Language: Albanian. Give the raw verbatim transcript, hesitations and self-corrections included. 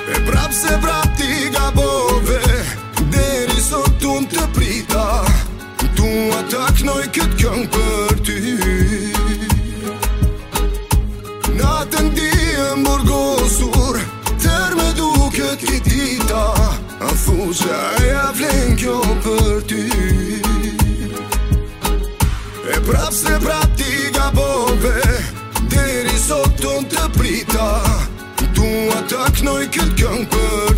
E prap se prap ti gabove, deri sot unë të prita. Tu ata knoj këtë këngë për ty. Natën di e mburgosur, tër me duket i dita. A thu që aja vlen kjo për ty. E prap se prap ti gabove, deri sot unë të prita. Tu ata knoj këtë këngë për